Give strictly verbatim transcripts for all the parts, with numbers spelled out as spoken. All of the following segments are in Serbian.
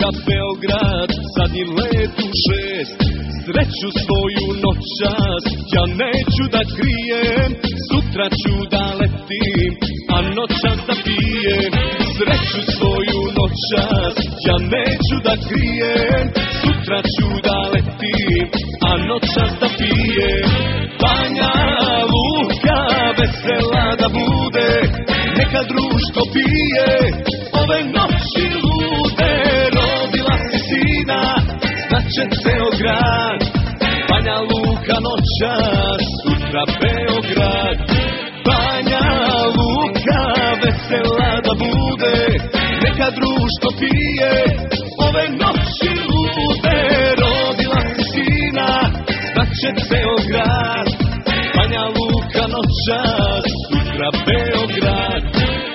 Luka Beograd, zadnji let u šest. Sreću svoju noćas ja neću da krijem, sutra ću da letim, a noćas da pijem. Sreću svoju noćas ja neću da krijem, sutra ću da letim, a noćas da pijem. Banja Luka vesela da bude, neka društvo pije ove noći lude. Rodila si sina, znaće ceo grad. Banja Luka noćas, sutra Beograd. Banja Luka vesela da bude, neka društvo pije ove noći lude. Rodila si sina, znaće ceo grad. Banja Luka noćas, sutra Beograd.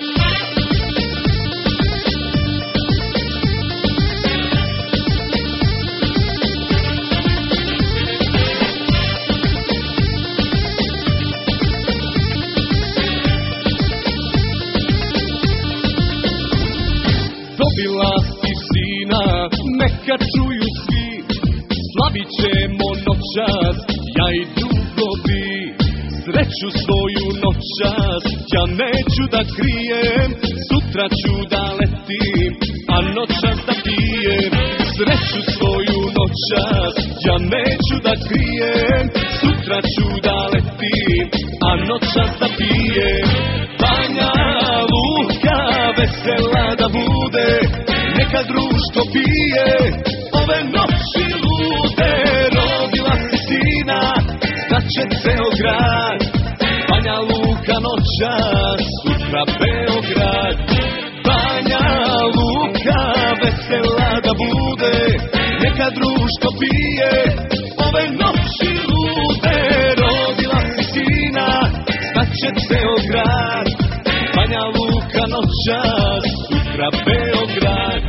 Dobila si sina, neka čuju svi, slavit ćemo noćas, ja i drugovi. Sreću svoju noćas ja neću da krijem, sutra ću da letim, a noćas da pijem. Sreću svoju noćas ja neću da krijem, sutra ću da letim, a noćas da pijem. Banja Luka vesela da bude, neka društvo pije ove noći lude. Rodila si sina, znaće ceo grad. Banja Luka noćas, sutra Beograd. Banja Luka vesela da bude, neka društvo pije ove noći lude. Rodila si sina, znaće ceo grad. Banja Luka noćas, sutra Beograd.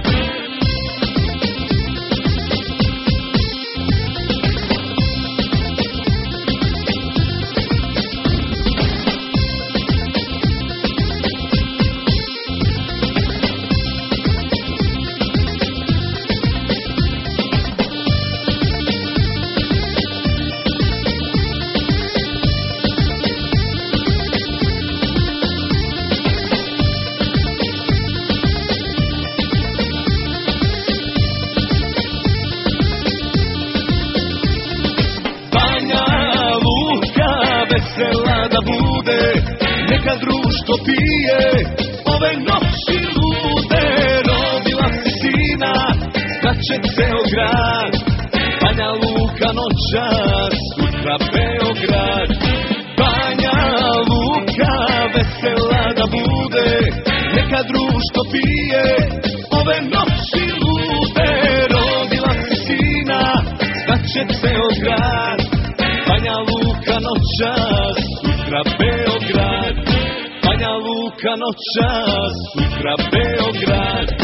Vesela da bude, neka društvo pije ove noći lude. Rodila si sina, znaće ceo grad. Banja Luka noćas, sutra Beograd. Banja Luka vesela da bude, neka društvo pije ove noći lude. Rodila si sina, znaće ceo grad. Banja Luka noćas, sutra Beograd. Banja Luka noćas, sutra Beograd.